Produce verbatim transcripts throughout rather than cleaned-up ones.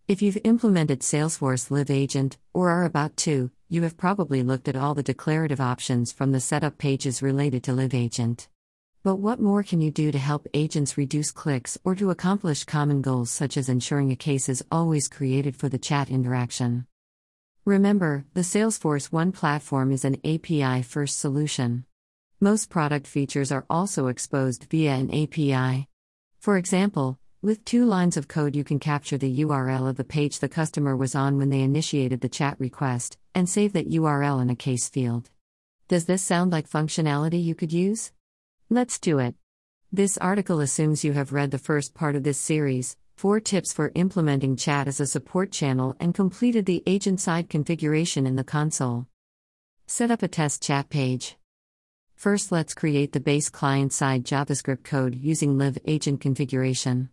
If you've implemented Salesforce Live Agent, or are about to, you have probably looked at all the declarative options from the setup pages related to Live Agent. But what more can you do to help agents reduce clicks or to accomplish common goals such as ensuring a case is always created for the chat interaction? Remember, the Salesforce One platform is an A P I-first solution. Most product features are also exposed via an A P I. For example, with two lines of code you can capture the U R L of the page the customer was on when they initiated the chat request, and save that U R L in a case field. Does this sound like functionality you could use? Let's do it. This article assumes you have read the first part of this series, four tips for implementing chat as a support channel, and completed the agent-side configuration in the console. Set up a test chat page. First, let's create the base client-side JavaScript code using Live Agent configuration.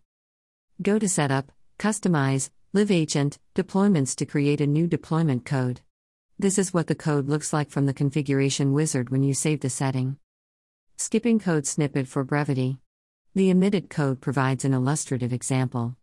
Go to Setup, Customize, Live Agent, Deployments to create a new deployment code. This is what the code looks like from the configuration wizard when you save the setting. Skipping code snippet for brevity. The omitted code provides an illustrative example.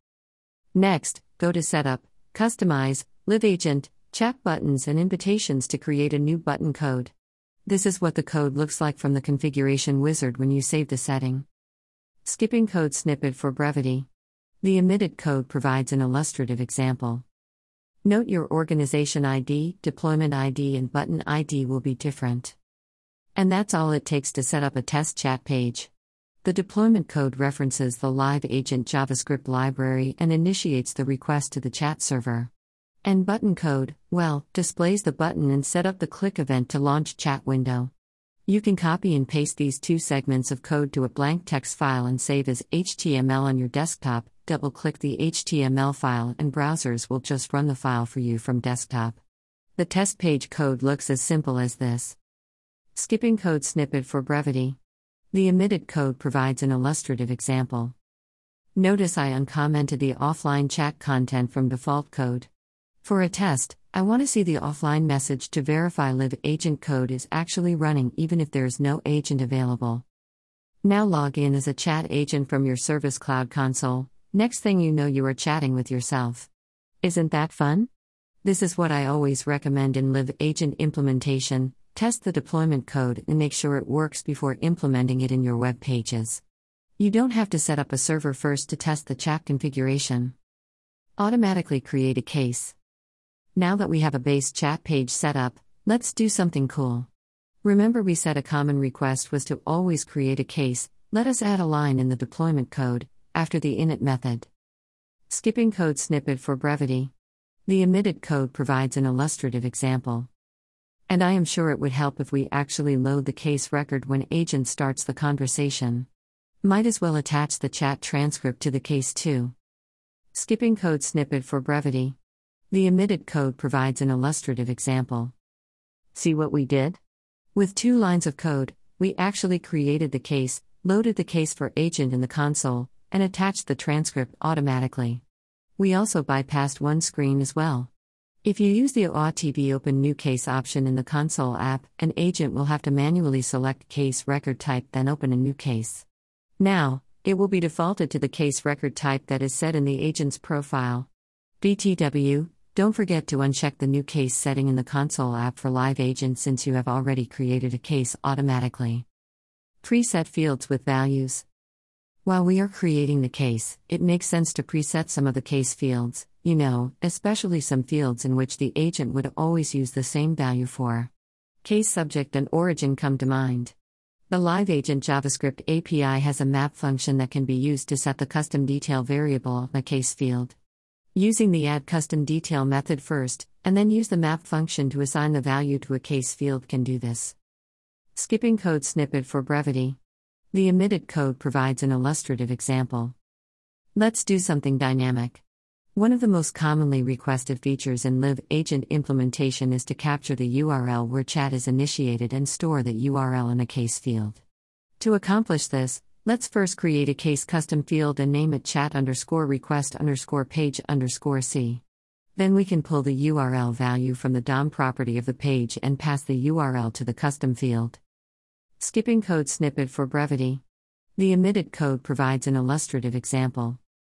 Next, go to Setup, Customize, Live Agent, Chat buttons and invitations to create a new button code. This is what the code looks like from the configuration wizard when you save the setting. Skipping code snippet for brevity. The omitted code provides an illustrative example. Note your organization I D, deployment I D, and button I D will be different. And that's all it takes to set up a test chat page. The deployment code references the Live Agent JavaScript library and initiates the request to the chat server. And button code, well, displays the button and set up the click event to launch chat window. You can copy and paste these two segments of code to a blank text file and save as H T M L on your desktop. Double-click the H T M L file and browsers will just run the file for you from desktop. The test page code looks as simple as this. Skipping code snippet for brevity. The omitted code provides an illustrative example. Notice I uncommented the offline chat content from default code. For a test, I want to see the offline message to verify Live Agent code is actually running even if there is no agent available. Now log in as a chat agent from your Service Cloud console. Next thing you know, you are chatting with yourself. Isn't that fun? This is what I always recommend in Live Agent implementation: test the deployment code and make sure it works before implementing it in your web pages. You don't have to set up a server first to test the chat configuration. Automatically create a case. Now that we have a base chat page set up, let's do something cool. Remember, we said a common request was to always create a case. Let us add a line in the deployment code after the init method. Skipping code snippet for brevity. The omitted code provides an illustrative example. And I am sure it would help if we actually load the case record when agent starts the conversation. Might as well attach the chat transcript to the case too. Skipping code snippet for brevity. The omitted code provides an illustrative example. See what we did? With two lines of code, we actually created the case, loaded the case for agent in the console, and attached the transcript automatically. We also bypassed one screen as well. If you use the O A T B Open New Case option in the console app, an agent will have to manually select case record type, then open a new case. Now, it will be defaulted to the case record type that is set in the agent's profile. B T W, don't forget to uncheck the new case setting in the console app for Live Agent since you have already created a case automatically. Preset fields with values. While we are creating the case, it makes sense to preset some of the case fields, you know, especially some fields in which the agent would always use the same value for. Case subject and origin come to mind. The Live Agent JavaScript A P I has a map function that can be used to set the custom detail variable on a case field. Using the add custom detail method first, and then use the map function to assign the value to a case field can do this. Skipping code snippet for brevity. The omitted code provides an illustrative example. Let's do something dynamic. One of the most commonly requested features in Live Agent implementation is to capture the U R L where chat is initiated and store that U R L in a case field. To accomplish this, let's first create a case custom field and name it chat underscore request underscore page underscore c. Then we can pull the U R L value from the D O M property of the page and pass the U R L to the custom field. Skipping code snippet for brevity. The omitted code provides an illustrative example.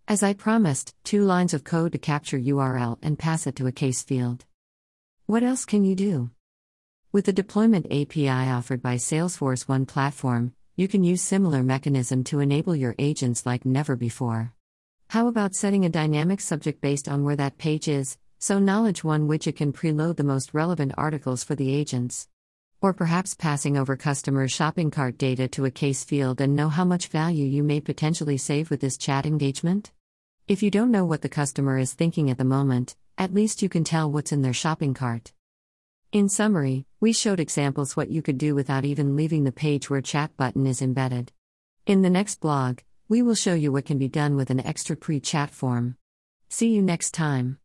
As I promised, two lines of code to capture U R L and pass it to a case field. What else can you do? With the deployment A P I offered by Salesforce One Platform, you can use similar mechanism to enable your agents like never before. How about setting a dynamic subject based on where that page is, so Knowledge One widget can preload the most relevant articles for the agents? Or perhaps passing over customer shopping cart data to a case field and know how much value you may potentially save with this chat engagement? If you don't know what the customer is thinking at the moment, at least you can tell what's in their shopping cart. In summary, we showed examples what you could do without even leaving the page where chat button is embedded. In the next blog, we will show you what can be done with an extra pre-chat form. See you next time.